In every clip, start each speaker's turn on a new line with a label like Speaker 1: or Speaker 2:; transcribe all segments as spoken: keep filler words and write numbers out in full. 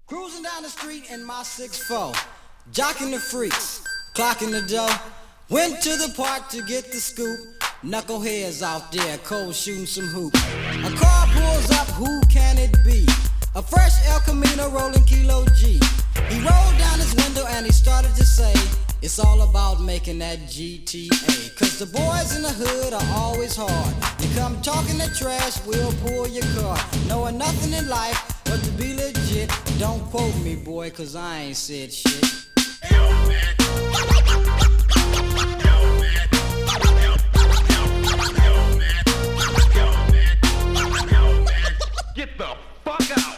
Speaker 1: Cruising down the street in my six four, jocking the freaks, clocking the dough. Went to the park to get the scoop. Knuckleheads out there, cold shooting some hoop. A car pulls up, who can it be? A fresh El Camino rolling Kilo G. He rolled down his window and he started to say, it's all about making that G T A. Cause the boys in the hood are always hard. You come talking that trash, we'll pull your car. Knowing nothing in life but to be legit. Don't quote me, boy, cause I ain't said shit.
Speaker 2: Yo, man. Yo, man. Get the fuck out!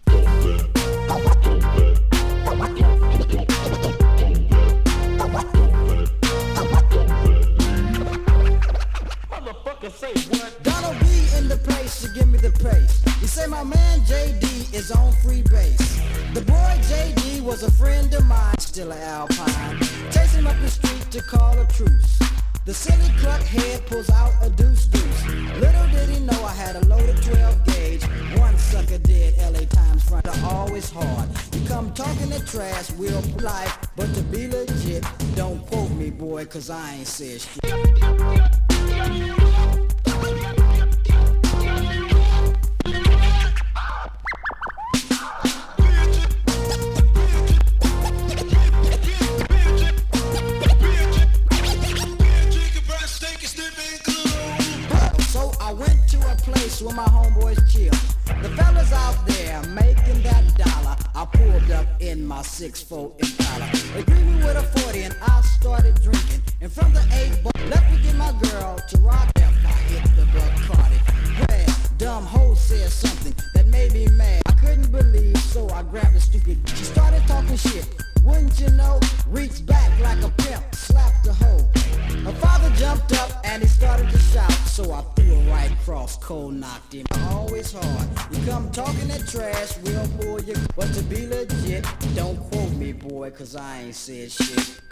Speaker 2: Motherfucker say what?
Speaker 1: Donald B in the place to give me the pace. You say my man J D is on free base. The boy J D was a friend of mine, still an Alpine. Chase him up the street to call a truce. The silly cluck head pulls out a deuce deuce. Little did he know I had a loaded twelve gauge. One sucker dead, L A Times front are always hard. You come talking that trash, we'll life. But to be legit, don't quote me, boy, cause I ain't said shit. Where my homeboys chill. The fellas out there making that dollar. I pulled up in my six four Impala. They greeted me with a forty and I started drinking. And from the eight ball, left me get my girl to rock after I hit the Bacardi. Well, dumb hoe said something that made me mad. I couldn't believe, so I grabbed the stupid. She started talking shit. Wouldn't you know? Reached back like a pimp, slapped the hoe. Her father jumped up and he started to shout, so I threw her right across, cold knocked him. Always hard. You come talking that trash, we'll pull you. But to be legit, don't quote me, boy, cause I ain't said shit.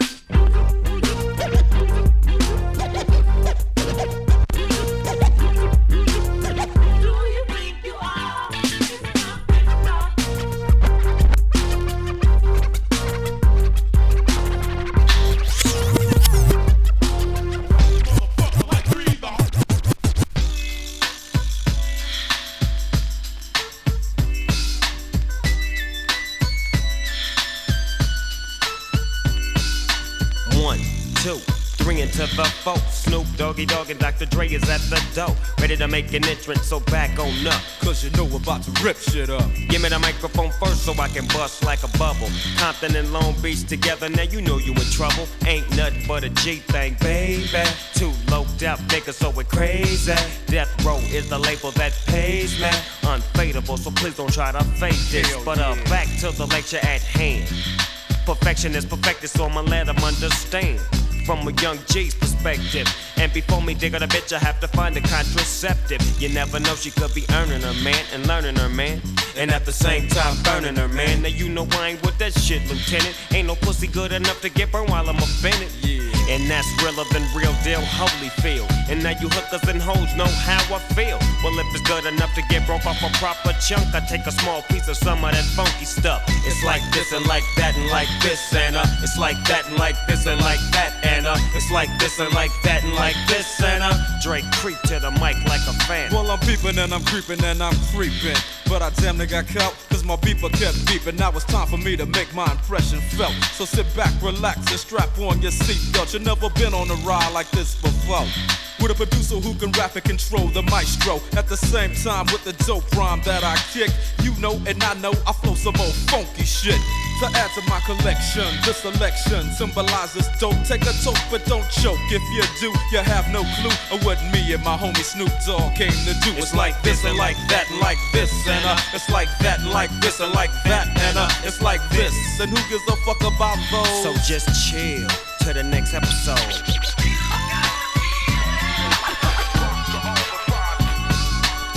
Speaker 3: To the folk, Snoop Doggy Dogg and Doctor Dre is at the door, ready to make an entrance, so back on up.
Speaker 4: Cause you know we're about to rip shit up.
Speaker 3: Give me the microphone first so I can bust like a bubble. Compton and Long Beach together, now you know you in trouble. Ain't nothing but a G thing, baby. Two loped out niggas, so it crazy. Death Row is the label that pays me. Unfadable, so please don't try to fake this.
Speaker 4: Hell
Speaker 3: but uh,
Speaker 4: yeah.
Speaker 3: back to the lecture at hand. Perfection is perfected, so I'ma let them understand. From a young G's perspective. And before me dig on a bitch, I have to find a contraceptive. You never know, she could be earning her man and learning her man. And at the same time burning her man. Now you know I ain't with that shit, Lieutenant. Ain't no pussy good enough to get burned while I'm offended.
Speaker 4: Yeah.
Speaker 3: And that's realer than real deal, Holyfield. And now you hookers and hoes know how I feel. Well, if it's good enough to get broke off a proper chunk, I take a small piece of some of that funky stuff. It's like this and like that and like this and uh, it's like that and like this and like that and uh, it's like this and like that and like this and uh, Drake creep to the mic like a fan.
Speaker 4: Well, I'm peeping and I'm creeping and I'm creeping, but I damn near got caught, cause my beeper kept beeping. Now it's time for me to make my impression felt. So sit back, relax, and strap on your seatbelt. You've never been on a ride like this before. With a producer who can rap and control the maestro. At the same time with the dope rhyme that I kick. You know and I know I flow some old funky shit. To add to my collection, this selection symbolizes dope. Take a toke but don't choke. If you do, you have no clue of what me and my homie Snoop Dogg came to do. It's like this and like that and like this and uh, it's like that and like this and like that and uh, it's like this. And who gives a fuck about those?
Speaker 3: So just chill to the next episode.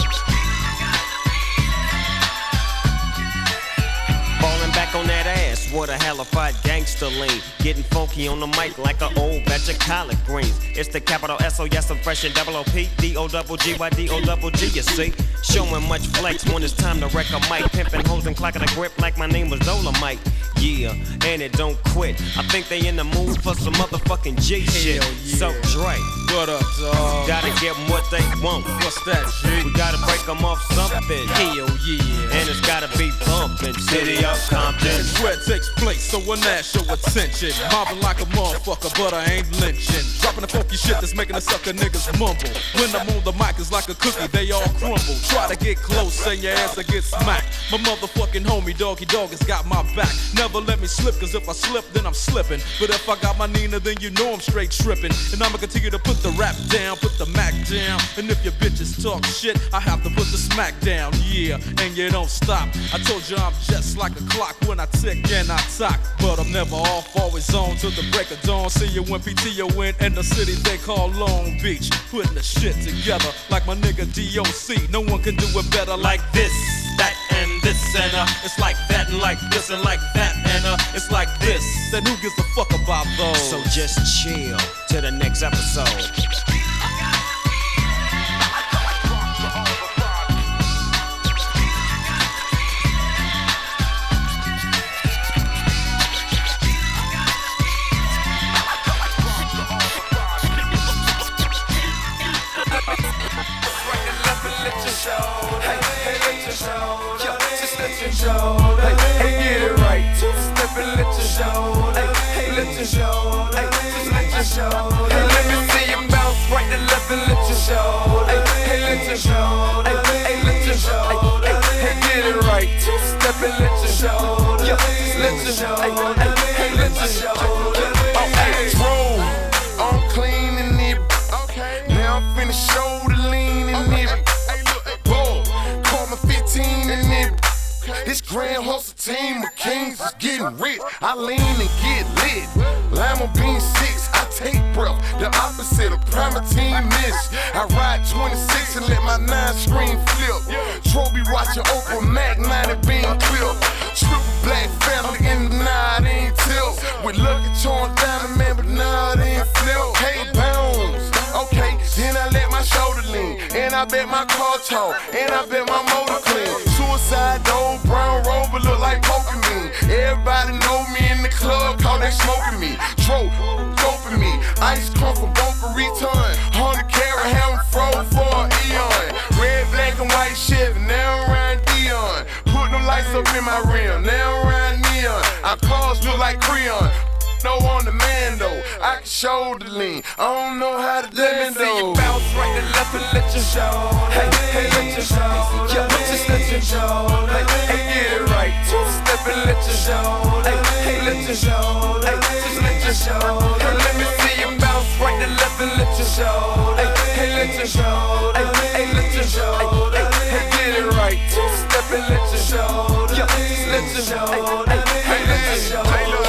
Speaker 3: On that ass, water, halified gangster lean. Getting funky on the mic like an old batch of collard greens. It's the capital S O, yes, I'm fresh and double O P. D O double G Y D O double G, you see. Showing much flex when it's time to wreck a mic. Pimping hoes and clocking a grip like my name was Dolomite. Yeah, and it don't quit. I think they in the mood for some motherfucking G shit.
Speaker 4: Yeah.
Speaker 3: So Dre,
Speaker 4: what up, dawg?
Speaker 3: gotta give them what they want.
Speaker 4: What's that, G?
Speaker 3: We gotta break them off something.
Speaker 4: Hell yeah.
Speaker 3: And it's gotta be bumpin'. City of Compton.
Speaker 4: It's where it takes place, so when that show attention. Mobbing like a motherfucker, but I ain't lynching. Dropping the funky shit that's making the sucker niggas mumble. When I'm on the mic, it's like a cookie, they all crumble. Try to get close, and your ass will get smacked. My motherfucking homie, Doggy Dog, has got my back. Never let me slip, cause if I slip, then I'm slipping. But if I got my Nina, then you know I'm straight tripping. And I'ma continue to put the rap down, put the Mac down. And if your bitches talk shit, I have to put the smack down, yeah. And you don't stop. I told you I'm just like a clock when I tick and I talk. But I'm never off, always on till the break of dawn. See you when P T O in in the city they call Long Beach. Putting the shit together like my nigga D O C. No one can do it better like this, that, and this, and uh. It's like that and like this and like that, and uh. It's like this, then who gives a fuck about those?
Speaker 3: So just chill to the next episode.
Speaker 5: Hey, hey, get it right. Two-step and let your show. Hey, hey, let your show. Hey, just let your show. Hey, let me see you bounce right to left and let your show. Hey, hey, let your show. Hey, hey, let your show. Hey, hey, get it right. Two-step and let your show. Yeah, just let your show. Hey, hey, hey, let your show. Oh, hey, roll. I'm clean in it. Okay. Now I'm finna show the lean in it. Whoa, call me fifteen in it. This grand hustle team of kings is getting rich. I lean and get lit. Lima bean six, I take breath. The opposite of Primatine miss. I ride twenty-six and let my nine screen flip. Trophy watching Oprah Mac, ninety bean clip. Triple black family in the night ain't tilt. With Lucky Charms diamond man, but nah, it ain't flip. Hey, bounds. Okay, then I let my shoulder lean. And I bet my car talk. And I bet my motor clean. Suicide door, brown rover look like Pokemon. Everybody know me in the club, cause they smoking me. Tro, doping me. Ice come for Boca Raton. Hundred carat hammer froze for an eon. Red, black, and white Chevy, now around Dion. Put them lights up in my rim, now around neon. Our cars look like Creon. No on the man though, I can show the lean. I don't know how to do it though. Let me see you bounce right to left and let your show. Hey, hey, let your show. Yeah, just let your show. Hey, hey, get it right. Two step and let your show. Hey, hey, let your show. Hey, just let your show. Hey, let me see you bounce right to left and let your show. Hey, hey, let your show. Hey, hey, let your show. Hey, hey, get it right. Two step and let your show. Yeah, just let your show. Hey, hey, let your show.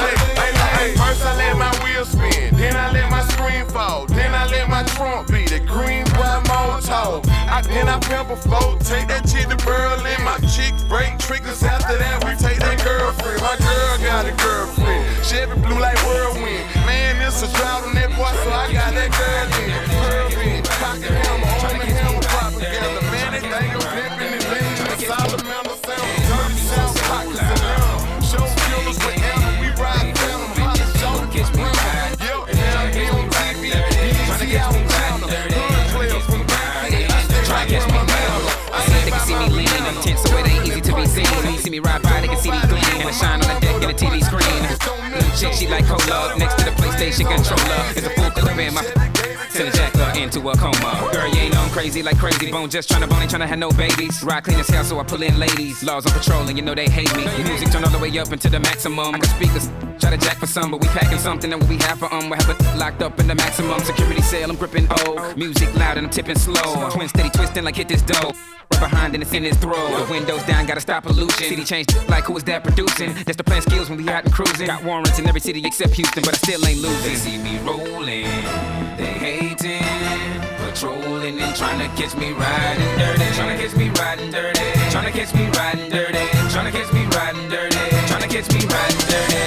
Speaker 5: First I let my wheel spin, then I let my screen fall, then I let my trunk beat a green boy Molotov. I then I pimp a float, take that chick to Berlin, my chick break triggers. After that we take that girlfriend. My girl got a girlfriend, Chevy blue like whirlwind. Man, it's a drought on that boy, so I got that girl in. Whirlwind, pocket hammer, on the hammer, propaganda. Man, they think I'm flipping and leaning. The salamander sound, dirty sound, pockets and them. Show killers wherever we ride them. Catch me riding dirty, tryna catch me riding dirty, tryna catch me riding dirty, tryna catch me riding. I say they can see me lean, I'm tense, so it ain't easy to be seen. When you see me ride by, they can see me gleam, and I shine on the deck of the T V screen. Little chick, she like cola, next to the PlayStation controller is a full clip in my. Send a jacker into a coma. Girl, you ain't on crazy like Crazy Bone, just tryna bone, ain't tryna have no babies. Ride clean as hell, so I pull in ladies. Laws on patrol, and you know they hate me. Music turned all the way up into the maximum. I got speakers, try to jack for some, but we packing something that what we have for um. We have it locked up in the maximum security cell. I'm gripping O. Music loud and I'm tipping slow. Twin steady twisting like hit this dough. Right behind and it's in his throat. The windows down, gotta stop pollution. City changed like who is that producing? That's the plan skills when we out and cruising. Got warrants in every city except Houston, but I still ain't losing. They see me rolling, they hating, patrolling and trying to catch me riding dirty. Trying to catch me riding dirty. Trying to catch me riding dirty. Trying to catch me riding dirty. Trying to catch me riding dirty.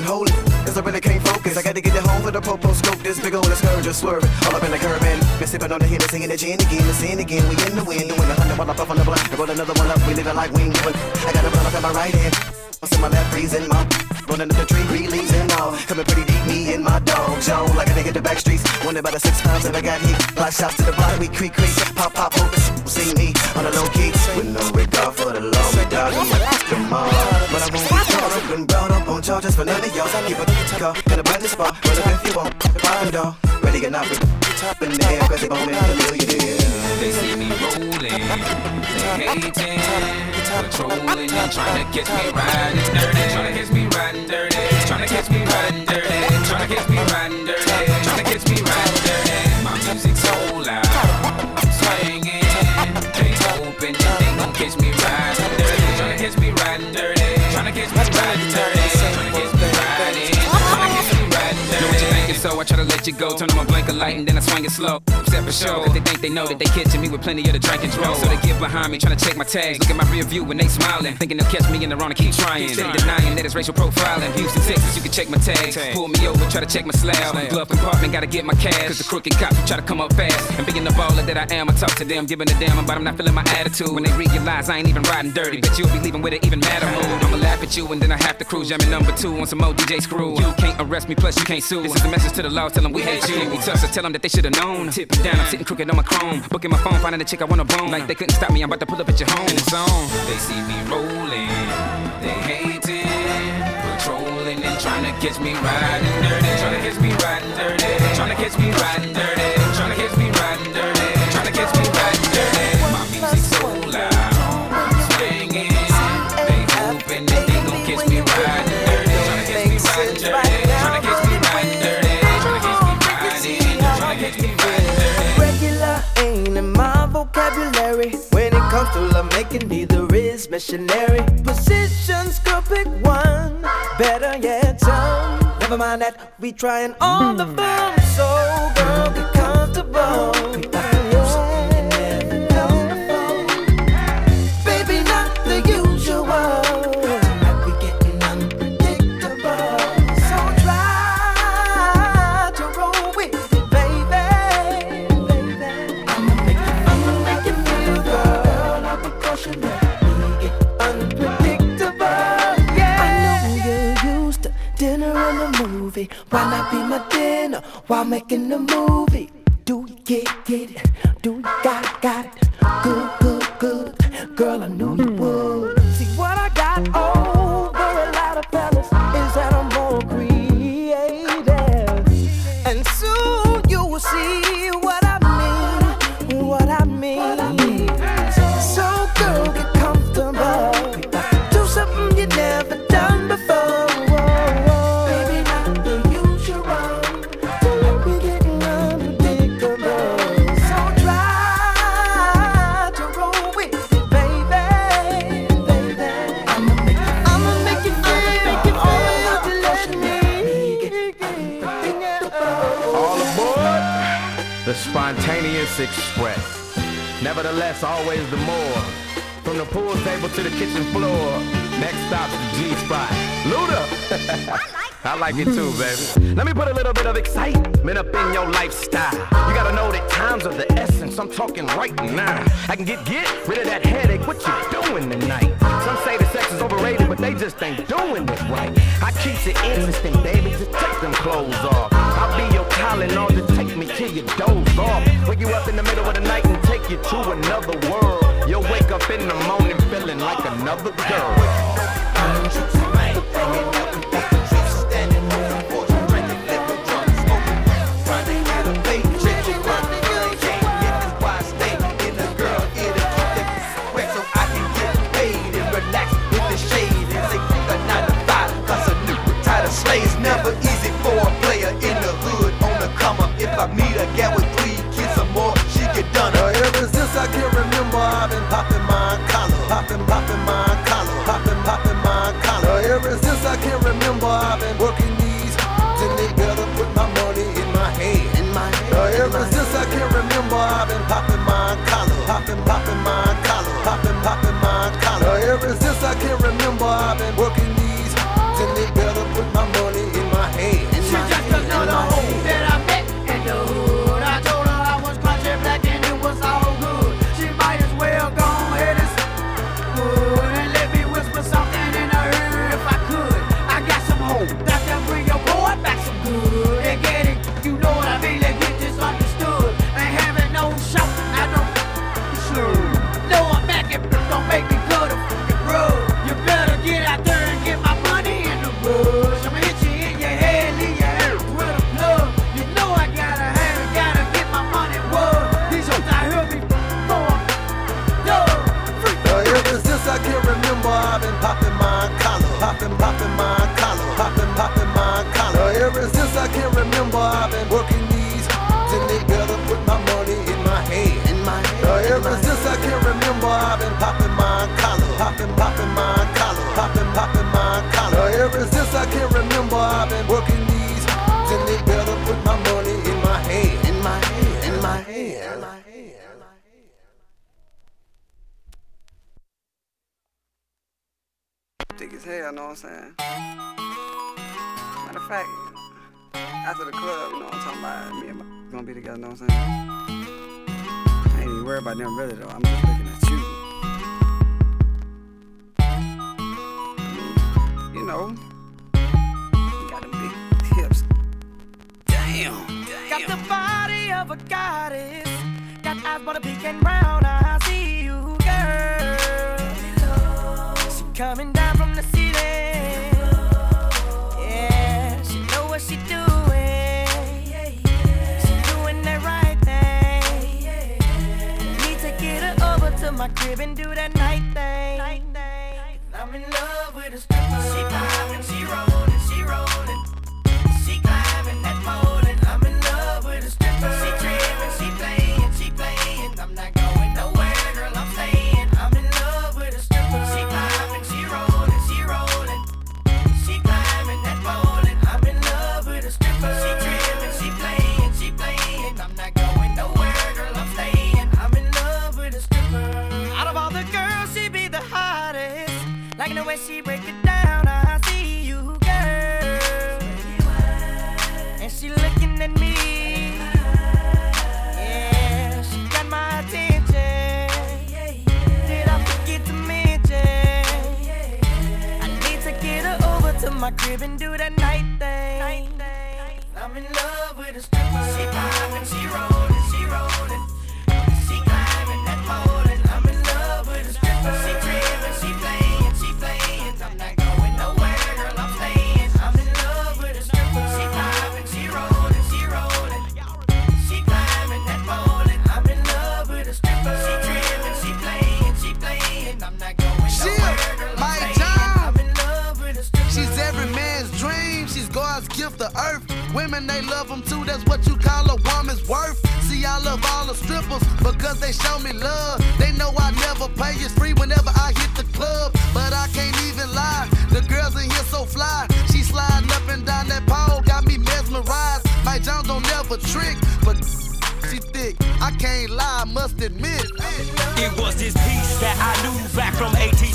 Speaker 6: hold it, cause I really can't focus. I gotta get it home for the popo scope. This big old scourge just swerving all up in the curb and been sipping on the hit and singing the gin again, the sin again. We in the wind, doing a hundred while I puff on the blunt. I roll another one up, we living like we ain't giving. I got a blunt up in my right hand, what's in my left, freezing my rolling up the tree, green leaves and all. Coming pretty deep, me and my dog zone. Like I didn't hit the back streets. Wonder about the six times that I got hit. Block shots to the block, we creak, creak. Pop, pop, hope see me on the low key. With no regard for the law, we dog, I'm like, come on. But I won't be caught up and brought up on charges for none of y'all. Keep a car, got a brand new spot. Run up if you want, find dog. Ready or not, we top in the air, cause they bombing a millionaire.
Speaker 7: They see me rolling, they hating, patrolling and trying to catch me riding dirty, trying to catch me riding dirty, trying to catch me riding dirty, trying to catch me riding dirty, trying to catch me riding dirty. My music's so loud, I'm swinging, they hoping that they gon' catch me riding dirty, trying to catch me riding dirty, trying to catch me riding dirty, trying to catch me riding, trying to catch me riding dirty. Know what you thinking, so I try to let you go, turn on my blinker light and then I swing it slow. Step for show, cause they think they know that they catching me with plenty of the drink and draw. So they get behind me, trying to check my tags. Look at my rear view when they smiling, thinking they'll catch me in the wrong and keep trying. They denying that it's racial profiling. Houston, Texas, you can check my tags. Pull me over, try to check my slab. Glove compartment, gotta get my cash. Cause the crooked cops try to come up fast. And being the baller that I am, I talk to them, giving a damn about I'm not feeling my attitude. When they realize I ain't even riding dirty, bet you'll be leaving with it even madder mood. I'ma laugh at you and then I have to cruise. Jamming number two on some old D J screw. You can't arrest me, plus you can't sue. This is a message to the law, tell them we hate you. We tough, so tell them that they should've known. Tip me down, I'm sitting crooked on my chrome. Booking my phone, finding a chick I wanna bone. Like they couldn't stop me, I'm about to pull up at your home. It's on. They see me rolling, they hating, patrolling and trying to catch me riding dirty, trying to catch me riding dirty, trying to catch me riding dirty, trying to catch me riding dirty, trying to catch me riding dirty. My music's so loud, I'm swinging, they hoping that they gon' catch me riding dirty, trying to catch me riding dirty, trying to catch me riding dirty, trying to catch me riding, trying to catch me riding dirty.
Speaker 8: Regular ain't in my vocabulary. When it comes to love making, neither is missionary. Positions could pick one, better yet some. Never mind that, we trying all the fun. So girl, get comfortable. Baby, not the usual. Tonight we getting unpredictable. So try to roll with it, baby. I'ma make you, I'ma make you feel, girl. I'm a caution that we get unpredictable. Yeah. I know you're used to dinner and a movie. Why not be my dinner while making the movie? Do you get, get it? Do you got it, got it? Good, good, good. Girl, I knew you would. See what I got over a lot of fellas is that I'm more creative. And soon you will see what I mean, what I mean. So girl, get comfortable. Do something you never done before. Baby, not the usual. Tonight we getting unpredictable. So try to roll with it, baby, baby. I'ma make you, I'ma make you feel, make you feel to let me get unpredictable.
Speaker 9: All aboard the Spontaneous Express. Nevertheless, always the more. From the pool table to the kitchen floor. Next stop's the G-Spot. Luda! I like it too, baby. Let me put a little bit of excitement up in your lifestyle. You gotta know that time's of the essence. I'm talking right now. I can get get rid of that headache. What you doing tonight? Some say the sex is overrated, but they just ain't doing it right. I keeps it interesting, baby. Just take them clothes off. I'll be your Tylenol to take me till you doze off. Wake you up in the middle of the night and take you to another world. You'll wake up in the morning feeling like another girl.
Speaker 5: Slaves never easy for a player in the hood on the come up. If I meet a gal with three kids or more, she get done. Uh, ever since I can remember, I've been popping my collar, popping, popping my collar, popping, popping my collar. Uh, ever since I can remember, I've been working these, and they better put my money in my hand. In my hand. Uh, ever since I can remember, I've been popping my collar, popping, popping my collar, popping, popping my collar. Uh, ever since I can remember, I've been working these, and they better put my money
Speaker 8: Got to bring your boy back some good and get it. You know what I mean? Let's get this understood. Ain't having no shout, I don't slur. No, I'm back and don't make me go to fucking road. You better get out there and get my money in the rush. I'ma hit you in your head, leave your hair with a plug. You know I gotta have it, gotta get my money wood. These hoes I heard me more. Yo, freak.
Speaker 10: Uh, ever since I can remember, I've been popping my collar, popping, popping my collar, popping, popping my collar. Uh, ever since I can remember, I've been working these hoes, and they better put my money in my hand. In my hand. Uh, ever since I can remember, I've been popping my collar, popping, popping my collar, popping, popping my collar. Uh, ever since I can remember, I've been working these hoes, and they better put my money in my hand. In my hand. In my hand. In my hand.
Speaker 11: Thick as hell, know what I'm saying? Matter of fact, after the club, you know what I'm talking about, me and my gonna be together, know what I'm saying? I ain't even worried about them really though, I'm just looking at you. I mean, you know, you got them big hips. Damn, damn.
Speaker 8: Got the body of a goddess. Got eyes but a pink and brown. I see you, girl. She coming down from the city. Yeah, she know what she doing. She doing the right thing. Need to get her over to my crib and do that night thing. I'm in love with a stripper. She poppin', she rollin', she rollin'. She climbing that pole and I'm in love with a stripper. She trippin', she playin', she playin'. I'm not going nowhere, girl, I'm stayin'. I'm in love with a stripper. She climbing, she rollin', she rollin'. She climbing that pole and I'm in love with a stripper. She trippin', she playin', she playin'. I'm not going nowhere, girl, I'm stayin'. I'm in love with a stripper. Out of all the girls, she be the hottest. Liking the way she break it down, I see you, girl. And she looking at me. Yeah, she got my attention. Did I forget to mention? I need to get her over to my crib and do that night thing. I'm in love with a stripper. She poppin', she rollin', she rollin'. She climbing that pole and I'm in love with a stripper. She trippin', she playin', she playin'. I'm not going nowhere, girl, I'm stayin'. I'm in love with a stripper. She poppin', she rollin', she rollin'. She climbing that pole and I'm in love with a stripper. She trippin', she playin', she playin'. I'm not going nowhere, girl, I'm stayin'. I'm in love with a stripper.
Speaker 12: She's every man's dream, she's God's gift to earth. Women, they love them too, that's what you call a woman's worth. See, I love all the strippers because they show me love. They know I never pay, it's free whenever I hit the club. But I can't even lie, the girls in here so fly. She sliding up and down that pole, got me mesmerized. Mike Jones don't never trick, but she thick, I can't lie, I must admit.
Speaker 3: It was this piece that I knew back from A T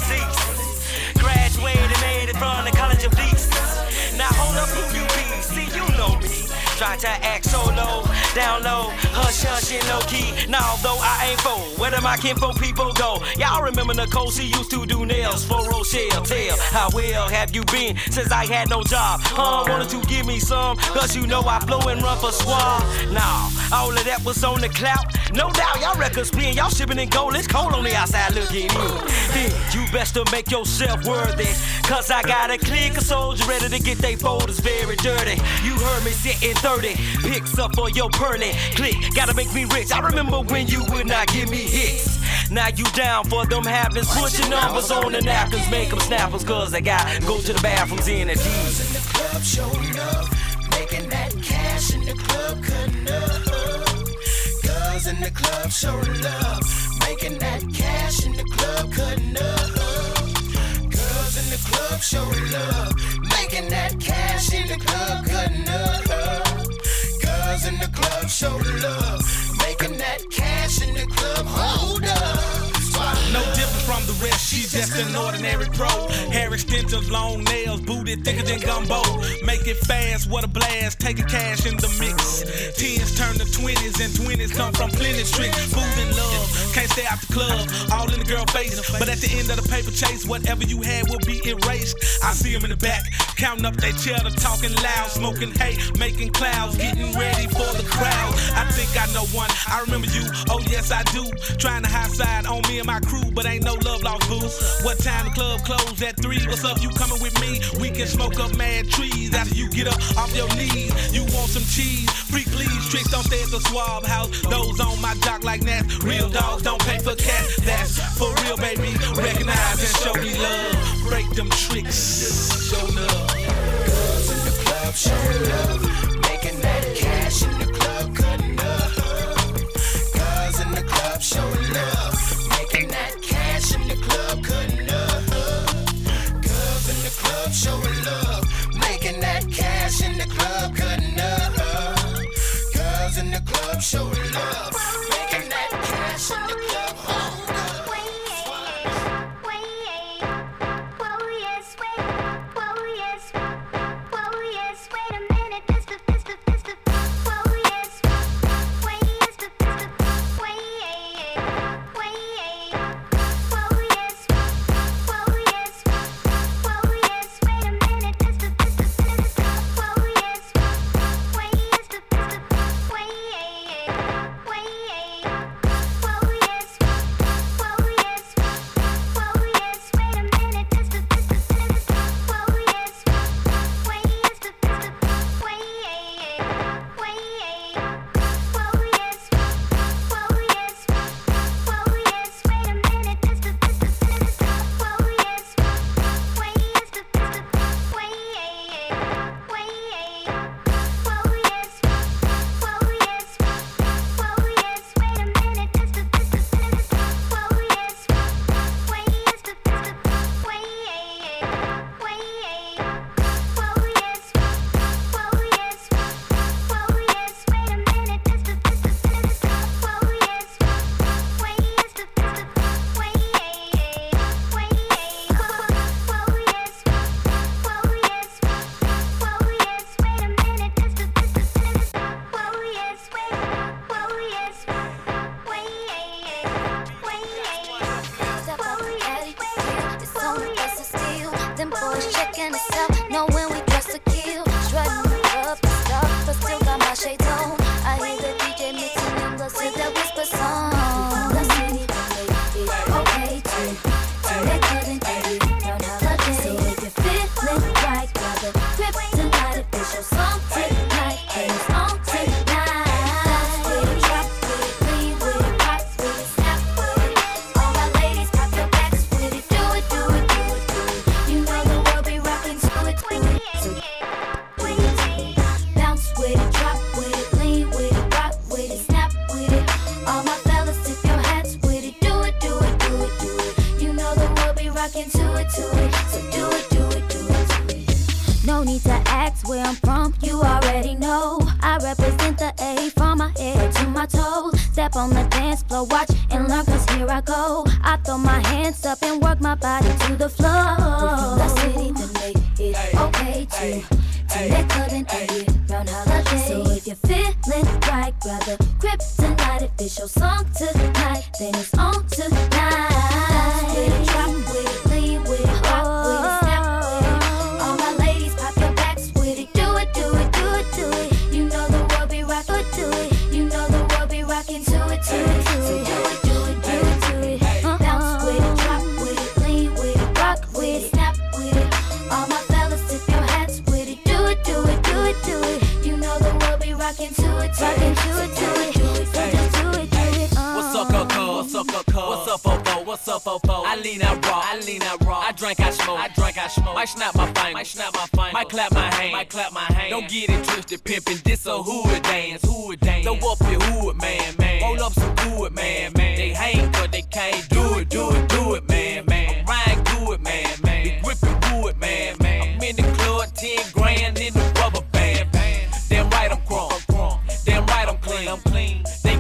Speaker 3: C. Graduated, made it from the College of Beasts. Now hold up, who you be? See, you know me. Try to act so low, down low, hush hush and low key. Now though I ain't foe, where do my kinfolk people go? Y'all remember Nicole, she used to do nails for Rochelle. Tell how well have you been since I had no job? Huh, wanted to give me some, cause you know I flow and run for squad. Nah, all of that was on the clout. No doubt, y'all records spin, y'all shipping in gold. It's cold on the outside looking in. Then you best to make yourself worthy, cause I got a clique of soldiers ready to get they folders very dirty. You heard me sitting thirty, picks up for your perny. Click, gotta make me rich. I remember when you would not give me hits. Now you down for them habits. Put your numbers on the napkins, make them snappers, cause they got go to the bathrooms in a D.
Speaker 8: In the club showing up, making that cash in the club cutting up. Girls in the club showing love, making that cash in the club cutting up. Girls in the club showing love, making that cash in the club cutting up. Girls in the club showing love, making that cash in the club. Hold up.
Speaker 13: No different from the rest, she's just than ordinary pro. Hair extensions, long nails, booty thicker than gumbo. Make it fast, what a blast, taking cash in the mix. Tens turn to twenties and twenties come from plenty tricks. Food and love, can't stay out the club, all in the girl face. But at the end of the paper chase, whatever you had will be erased. I see them in the back, counting up their cheddar, talking loud, smoking hay, making clouds, getting ready for the crowd. I think I know one, I remember you, oh yes I do. Trying to high side on me and my crew, but ain't no love lost, boo. What time the club close at three? What's up, you coming with me? We can smoke up mad trees after you get up off your knees. You want some cheese? Freak please, tricks don't stay at the swab house. Those on my dock like that. Real dogs don't pay for cash. That's for real, baby. Recognize and show me love. Break them tricks. Show love.
Speaker 14: Girls in the club showing love, making that cash in the club, cutting up. Girls in the club showing love, making that cash in the club, cutting up. Girls in the club showing love, making that cash in the club, cutting up. Girls in the club showing love, making that cash in the club.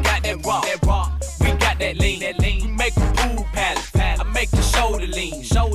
Speaker 14: that lean. We make a pool palace. I make the shoulder lean.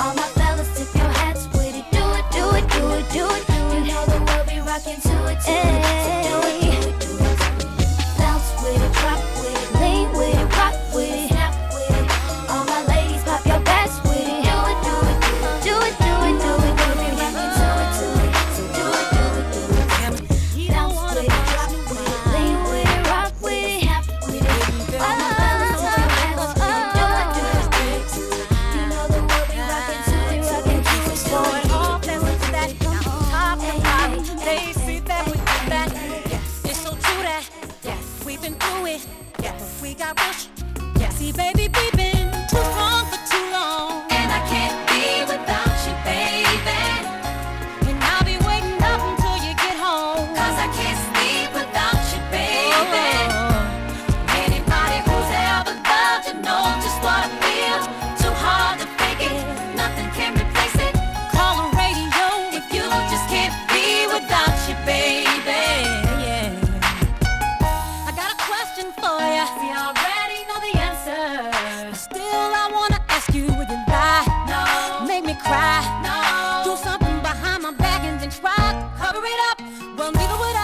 Speaker 15: All my fellas, tip your hats with it. Do it, do it, do it, do it. You know the world be rocking to it, to it. So do it, do it, do it. Bounce with it, drop with it, lean with it, rock with it, snap with it. All my ladies, pop your backs with it. Do it, do it, do it, do it, do it, do it. Be rocking to it, to it. So do it, do it, do it. Bounce with it, drop with it, lean with it, rock with it, snap with it. All my fellas, tip your hats with it. Do it, do it, do it. You know the world be rocking to it, rocking to it, so it.
Speaker 16: All blessings that come top to bottom. They see that we did that. It's so true that we've been through it. We got rushed. See, baby, we've been too strong for too long.
Speaker 15: And I can't be without you, baby.
Speaker 16: And I'll be waiting up until you get home.
Speaker 15: Cause I can't sleep without you, baby. Anybody who's ever loved you knows just what I feel. Too hard to fake it, nothing can replace it.
Speaker 16: Call the radio
Speaker 15: if you just can't be without you, baby.
Speaker 16: Yeah. I got a question for ya.
Speaker 15: See, I already know the answer.
Speaker 16: Still, I wanna ask you, would you lie?
Speaker 15: No.
Speaker 16: Make me cry?
Speaker 15: No.
Speaker 16: Do something behind my back and then try to cover it up? Well, neither would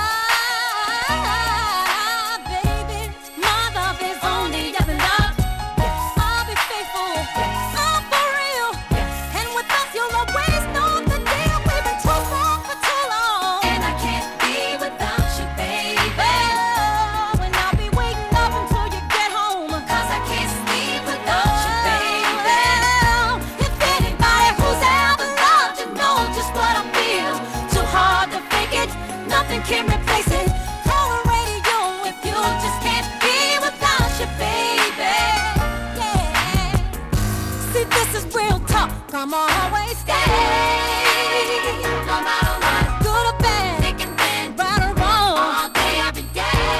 Speaker 16: I, baby.
Speaker 15: My love is only just enough.
Speaker 16: I'll be faithful. I'm for real. And with us, you'll always know the deal. We've been too strong for too long.
Speaker 15: And I can't be without you, baby.
Speaker 16: Oh, and I'll be waiting up until you get home.
Speaker 15: Cause I can't sleep without you, baby.
Speaker 16: If
Speaker 15: Anybody who's ever loved you knows just what I feel. Too hard to fake it, nothing can replace it.
Speaker 16: Call the radio if
Speaker 15: You just can't be without you, baby.
Speaker 16: Yeah. See, this is real talk. I'm always stay.
Speaker 15: No matter what,
Speaker 16: Good or bad,
Speaker 15: thick and thin,
Speaker 16: right or wrong.
Speaker 15: all day, every day.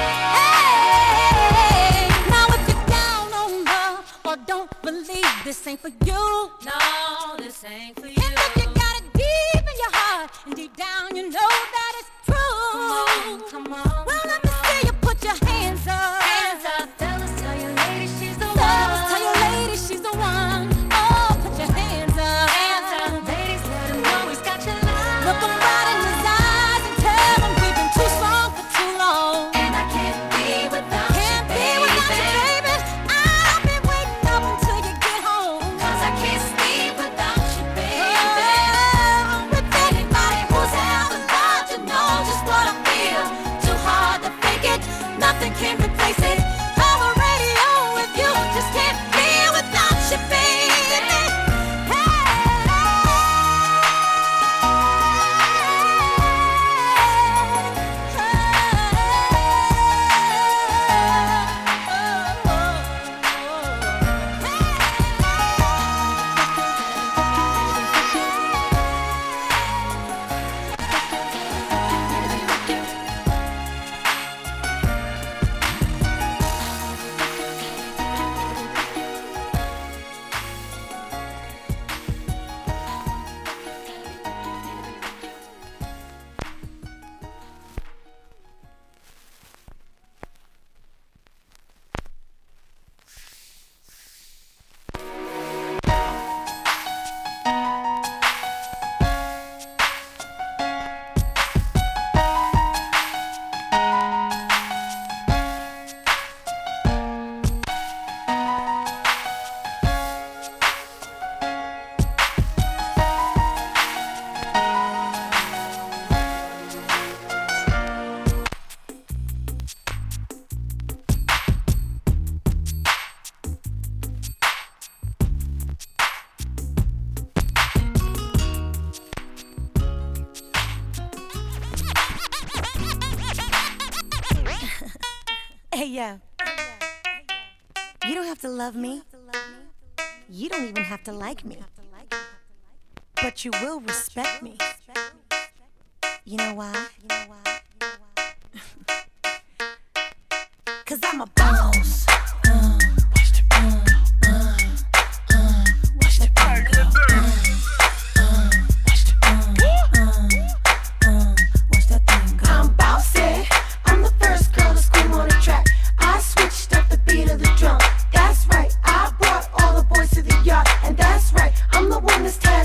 Speaker 16: Hey, now if you're down on love or don't believe this ain't for you,
Speaker 15: No, this ain't for you.
Speaker 16: and if you got it deep in your heart and deep down you know that it's true,
Speaker 15: Come on, come on.
Speaker 16: well let me see you put your hands up.
Speaker 15: Hands up, fellas, tell your lady she's the
Speaker 16: Fellas,
Speaker 15: one.
Speaker 16: tell your lady she's the one. Oh, put your hands up.
Speaker 15: Hands up, ladies, let 'em know he's got your love.
Speaker 16: Look 'em right in his eyes and tell 'em we've been too strong for too long.
Speaker 15: And I can't be without
Speaker 16: Can't
Speaker 15: you,
Speaker 16: be
Speaker 15: baby.
Speaker 16: without you, baby. I'll be waiting up until you get home.
Speaker 15: Cause I can't sleep without you, baby.
Speaker 16: Oh, if
Speaker 15: Anybody who's ever loved you knows just what I feel. Too hard to fake it, nothing can replace it.
Speaker 16: Call the radio if you just can't be without you, baby.
Speaker 17: Hey, yo. You don't have to love me. You don't even have to like me. But you will respect me. You know why? Cause I'm a boss. Uh, watch the uh, uh, uh, watch the thing go. Uh, uh, watch the uh, uh, uh, watch that thing go. I'm bossy. I'm the first girl to scream on the track. I switched up the beat of the drum. That's right. I brought all the boys to the yard, and that's right. I'm the one that's tagged.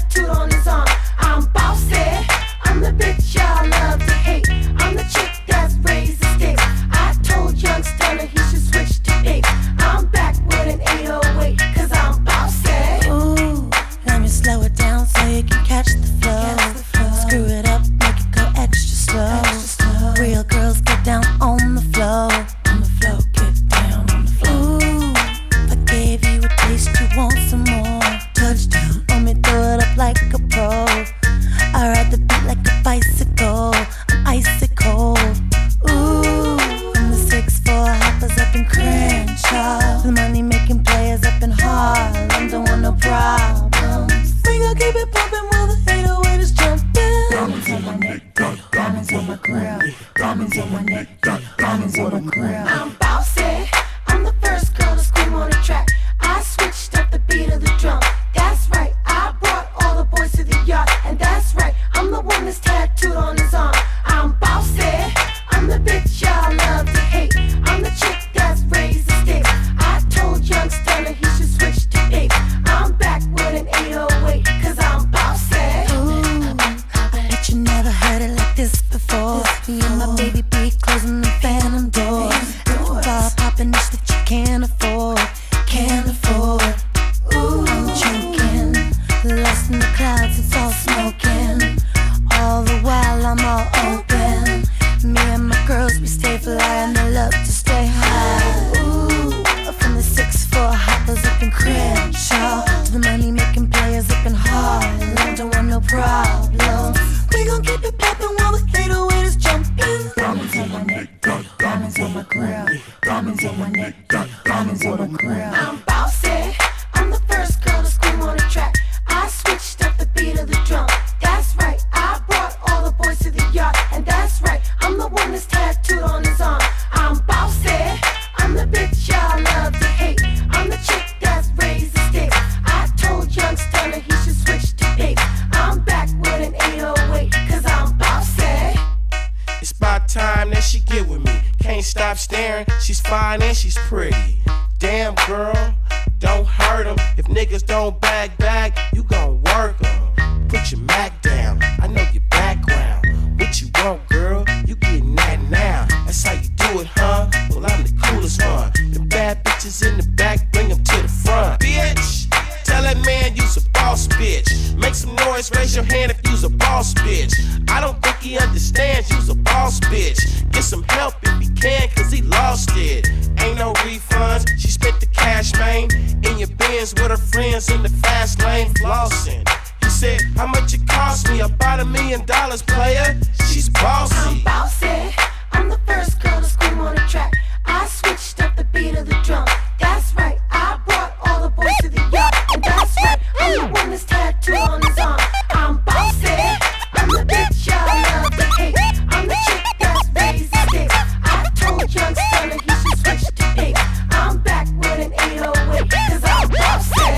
Speaker 17: in the clouds, it's all smoking. All the while I'm all open. Me and my girls, we stay fly and I love to stay high. Ooh, from the six four hoppers up in Crenshaw to the money making players up in Harlem. Don't want no problems. We gon' keep it poppin' while the eight oh eight is jumping. Diamonds on my neck, diamonds on my grill. Diamonds on my neck, diamonds on my grill. I'm bossy. I'm the first girl to scream on the track. I switched up the beat of the drum. That's right. I brought all the boys to the yard, and that's right. I'm the one that's tattooed on his arm. I'm bossy. I'm the bitch y'all love to hate. I'm the chick that's raised the stakes. I told young Stunner he should switch to tape. I'm back with an eight oh eight, cause I'm bossy.
Speaker 18: It's about time that she get with me. Can't stop staring. She's fine and she's pretty. Damn girl, don't hurt 'em. If niggas don't bag back, you gon' work 'em. Put your Mac down, I know your background. What you want, girl? You getting that now. That's how you do it, huh? Well, I'm the coolest one. Them bad bitches in the back, bring them to the front. Bitch, tell that man you's a boss bitch. Make some noise, raise your hand if you's a boss bitch. I don't think he understands you's a boss bitch. Get some help if he can, cause he lost it. Ain't no refunds, she spent the cash, man. In your Benz with her friends in the fast lane flossing. He said, how much it cost me? About a million dollars, player. She's bossy.
Speaker 17: I'm bossy. I'm the first girl to scream on the track. I switched up the beat of the drum. That's right. I brought all the boys to the yard, and that's right. I'm the one that's tattooed on his arm. I'm bossy. I'm the bitch y'all love to hate. I'm the chick that's raised the stakes. I told young Stunner he should switch to tape. I'm back with an eight oh eight, cause I'm bossy.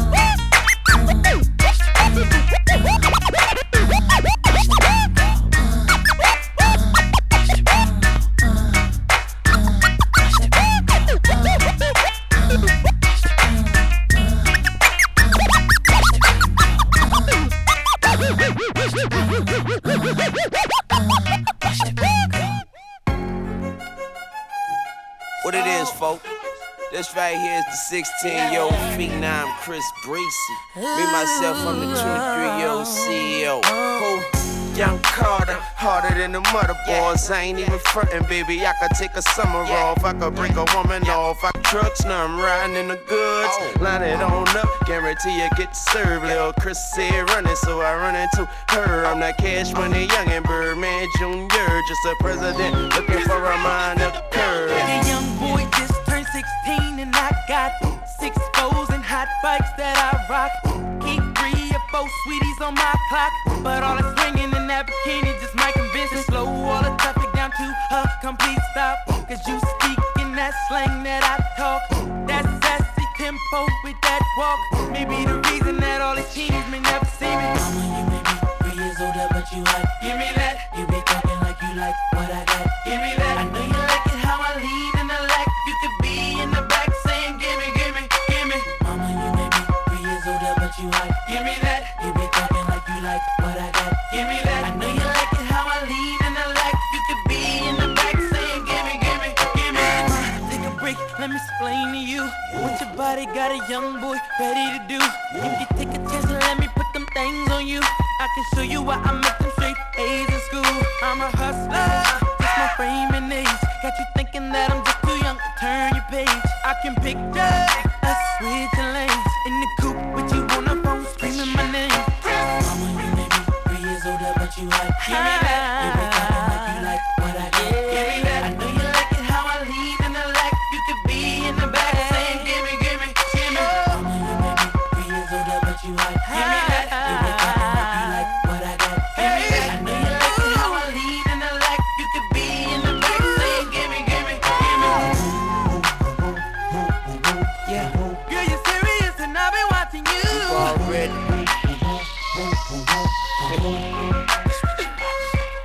Speaker 18: What it is, folk? This right here is the sixteen-year-old phenom Chris Breezy. Me, myself, I'm the twenty-three-year-old C E O. Cool. Young Carter, harder than the mother boys. I ain't even frontin', baby. I could take a summer off. I could break a woman off. I trucks, now I'm riding in the goods. Line it on up, guarantee you get served. Lil' Chris said running, so I run into her. I'm that Cash Money young and Birdman Junior Just a president looking for a minor curve.
Speaker 8: The young boy just turned sixteen and I got six foes and hot bikes that I rock. Keep three or four sweeties on my clock, but all that's swinging in that bikini just might convince me. Slow all the traffic down to a complete stop, cause you speak in that slang that I talk. That sassy tempo with that walk may be the reason that all these teenies may never see me. Mama, you may be three years older, but you hot. Give me that. You be talking like you like what I got. Give me that. I know you like it how I lean in the lack. You could be in the back saying gimme, gimme, gimme. Mama, you may be three years older, but you hot. Give me that. You be talking like you like what I got. Give me that. I know you like it how I lean in the lack. You could be in the back saying gimme, gimme, gimme. Take a break, let me explain to you what your body got a young boy ready to do. If you take a chance, let me put them things on you. I can show you why I make them straight A's in school. I'm a hustler, just my frame and age got you thinking that I'm just too young to turn your page. I can picture us switching lanes in the coupe with you on the phone screaming my name. Mama, you may be three years older, but you hot. Give me that. You be talking like you like what I got. Give me that. I know you like it how I lean in the lack. You could be in the back saying gimme, gimme, gimme. Mama, you may be three years older, but you hot. Give me that. You be talking like you like what I got. Give me that. I know you like it how I lean in the lack. You could be in the back saying gimme, gimme, gimme. Yeah. Girl, you're serious and I've been watching you.
Speaker 18: Already.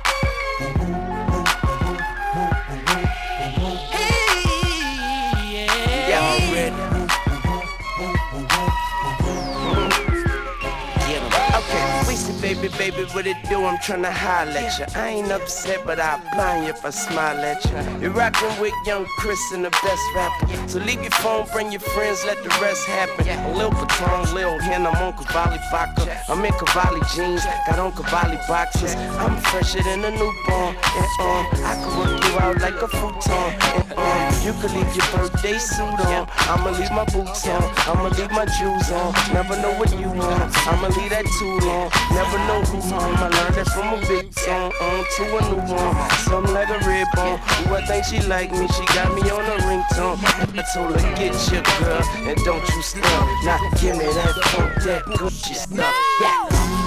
Speaker 18: Wasted baby, baby, what it do? I'm tryna holler at ya. I ain't upset, but I'll blind you if I smile at ya. You're rockin' with young Chris and the best rapper. So leave your phone, bring your friends, let the rest happen. A Lil Patron, Lil Hen, I'm on Cavalli vodka. I'm in Cavalli jeans, got on Cavalli boxes. I'm fresher than a newborn. And um, I could work you out like a futon. And um, you could leave your birthday suit on. I'ma leave my boots on. I'ma leave my shoes on. Never know what you want. I'ma leave that too long. Never know who's home. I learned that from a big song on to a new one. Something like a red bone. Ooh, I think she like me. She got me on a ringtone. I told her get your girl and don't you stop. Now give me that funk, that Gucci stuff. Yeah.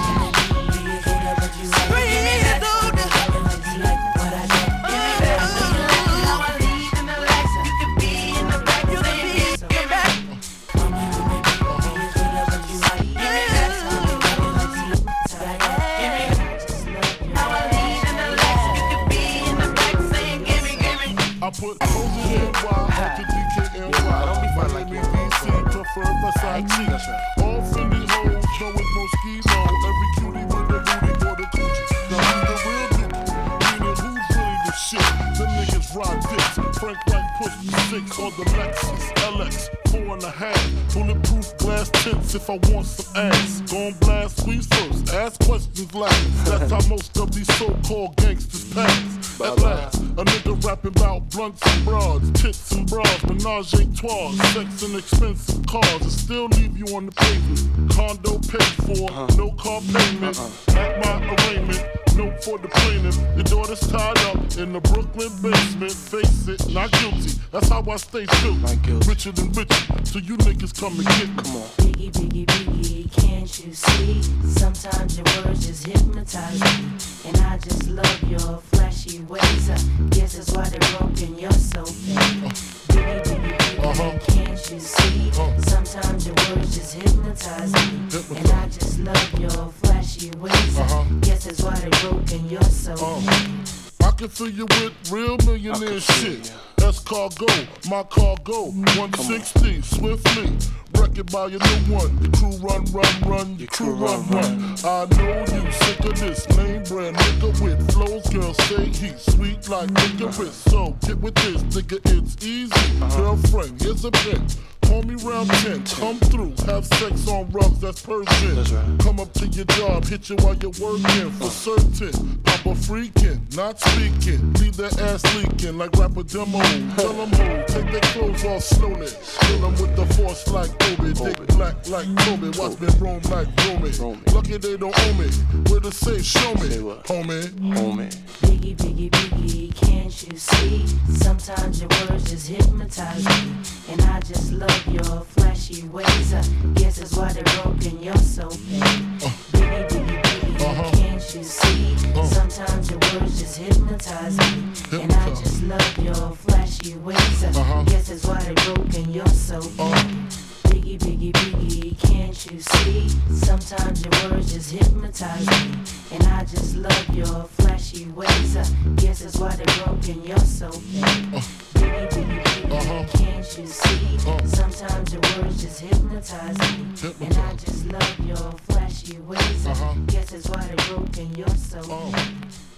Speaker 19: I put O's in the Y, had to D K N Y. Miami, D C, prefer Versace. All Philly hoes, know it's Moschino. Every cutie with a booty or the coochie. Now who's the real dude? Meaning who's really the shit? Them niggas ride dicks. Frank White push six on the Lexus L X. Four and a half. Bulletproof glass tips if I want some ass. Gon' blast squeeze first, ask questions last. That's how most of these so-called gangsters pass. At last, a nigga rapping about blunts and broads, tits and bras, menage a trois, sex and expensive cars, and still leave you on the pavement. Condo paid for, uh-huh. no car payment. Uh-uh. At my arraignment, note for the plaintiff. Your daughter's tied up in the Brooklyn basement. Face it, not guilty. That's how I stay true. Richer than richer, so you niggas come and get me. Come on.
Speaker 17: Biggie, biggie, biggie, can't you see? Sometimes your words just hypnotize me, and I just love your flashy ways. I guess that's why they're broken. You're so bad. Biggie, biggie, biggie, uh-huh. can't you see? Uh-huh. Sometimes your words just hypnotize me, hypnotize. And I just love your flashy ways. Uh-huh. Guess that's why they're broken. You're so uh-huh. bad.
Speaker 19: I can fill you with real millionaire shit. That's cargo, my cargo. one sixty, swiftly. Wreck it by your new one. Your crew run, run, run. Your crew run, run. I know you sick of this name brand nigga with flows. Girls say he's sweet like licorice. So get with this, nigga, it's easy. Girlfriend, here's a bitch. Call me round ten, come through, have sex on rugs, that's Persian. That's right. Come up to your job, hit you while you're working, for certain. Papa freaking, not speaking, leave that ass leaking like rapper demo. Tell them ho, take their clothes off slowly. Kill them with the force like Obi, dick black like Toby, watch me roam like Romy. Lucky they don't owe me, where the safe, show me, homie. Homie.
Speaker 17: Biggie, biggie, biggie, can't you see? Sometimes your words just hypnotize me, and I just love your flashy ways. I guess that's why they're broken. You're so bad. Biggie, biggie, biggie, uh-huh. can't you see? Uh-huh. Sometimes your words just hypnotize me, hypnotize. And I just love your flashy ways. I uh-huh. guess that's why they're broken. You're so bad. Uh-huh. Biggie, biggie, biggie, can't you see? Sometimes your words just hypnotize me, and I just love your flashy ways. I guess that's why they're broken. You're so bad. Uh. Biggie, biggie, biggie, uh-huh. can't you see? Uh. Sometimes your words just hypnotize me, hypnotize. And I just love your flashy ways. Uh-huh. Guess that's why they're broken. You're so uh. bad.